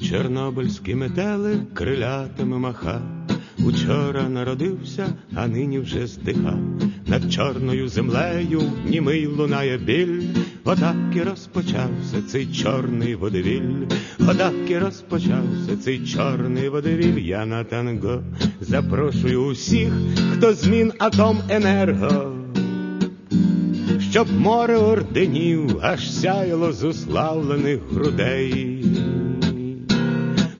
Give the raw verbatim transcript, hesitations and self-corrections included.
Чорнобильські метели крилятами маха. Учора народився, а нині вже здиха. Над чорною землею німий лунає біль. Отак і розпочався цей чорний водевіль. Отак і розпочався цей чорний водевіль. Я на танго запрошую усіх, хто з Мінатоменерго, щоб море орденів аж сяяло з уславлених грудей.